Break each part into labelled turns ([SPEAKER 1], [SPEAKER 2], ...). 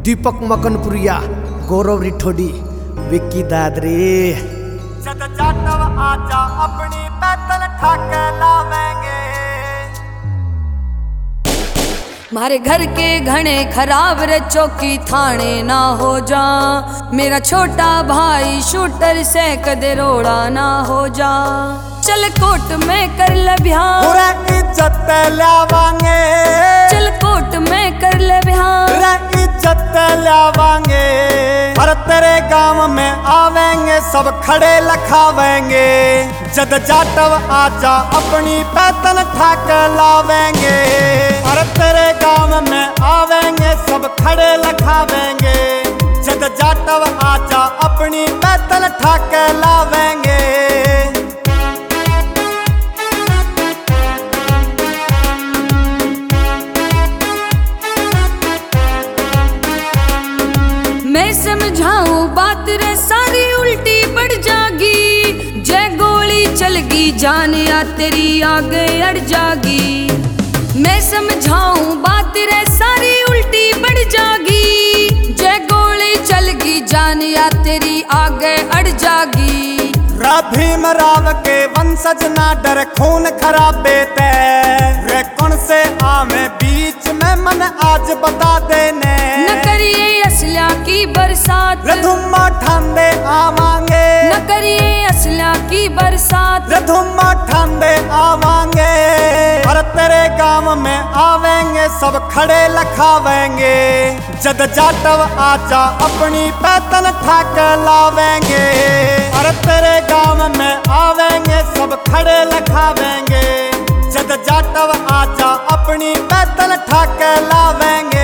[SPEAKER 1] दीपक मकनपुरिया, गौरव रिठोडी, विक्की दादरे।
[SPEAKER 2] जद जाटव आजा अपनी पैदल ठाक लावेंगे।
[SPEAKER 3] मारे घर के घने खराब रे चौकी थाने ना हो जा। मेरा छोटा भाई शूटर से कदे रोड़ा ना हो जा। चल कोर्ट में कर ले ब्याह,
[SPEAKER 2] पूरा इज्जत लावांगे।
[SPEAKER 3] चल कोर्ट में कर ले ब्याह,
[SPEAKER 2] पूरा इज्जत लावांगे। और तेरे गांव में आवेंगे सब खड़े लखावेंगे। जद जाटव आजा अपनी पैदल ठाक लावेंगे। और तेरे गांव में आवेंगे सब खड़े लखावेंगे। जद जाटव आजा अपनी पैदल ठाक लावेंगे।
[SPEAKER 3] मैं समझाऊं बात रे सारी उल्टी पड़ जागी। जय गोली चलगी जान या तेरी आगे अड़ जागी। मैं समझाऊं बात रे सारी उल्टी पड़ जागी। जय गोली चलगी जान या तेरी आगे अड़ जागी।
[SPEAKER 2] भीम राव के वंशज ना डर खून खराबे ते। रे कौन से आवे बीच में मन आज बता देने।
[SPEAKER 3] न करिए असला की बरसात,
[SPEAKER 2] रे धुम्मा ठांडे आवांगे।
[SPEAKER 3] न करिए असला की बरसात,
[SPEAKER 2] रे धुम्मा ठांडे आवांगे। और तेरे गांव में आवेंगे सब खड़े लखावेंगे। जद जाटव आजा अपनी पैदल ठाक लावेंगे। और तेरे गांव में आवेंगे सब खड़े लखावेंगे। जद जाटव आजा अपनी पैदल ठाक लावेंगे।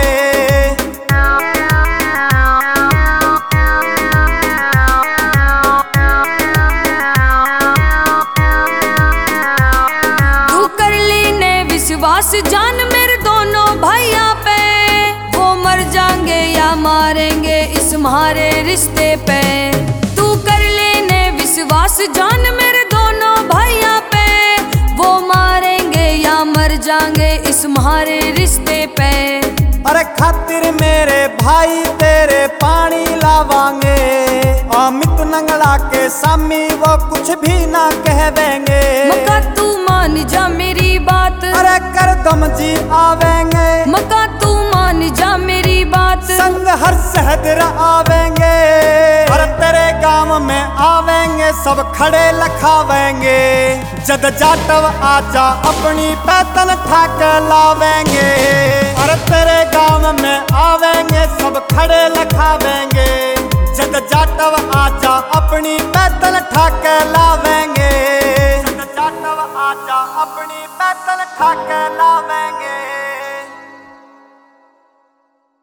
[SPEAKER 3] तू कर लेने विश्वास जान मेरे दोनों भाइयों पे। वो मर जाएंगे या मारेंगे इस हमारे रिश्ते पे। तू कर लेने विश्वास जान मेरे दोनों भाइयों पे। वो मारेंगे या मर जाएंगे इस हमारे रिश्ते पे।
[SPEAKER 2] अरे खातिर मेरे भाई तेरे पानी लावांगे। अमित नंगला के सामी वो कुछ भी ना कहवेंगे।
[SPEAKER 3] मका तू मान जा मेरी बात,
[SPEAKER 2] अरे कर दम जी आवेंगे।
[SPEAKER 3] मका तू मान जा मेरी बात।
[SPEAKER 2] संग हर सहदर आवेंगे। और तेरे गांव में आवेंगे सब खड़े लखावेंगे। जद जाटव आजा अपनी पैदल ठाक लावेंगे। और तेरे गांव में आवेंगे सब खड़े लखावेंगे। जद जाटव आजा अपनी पैदल ठाक लावेंगे। जद जाटव आजा अपनी पैदल ठाक लावेंगे।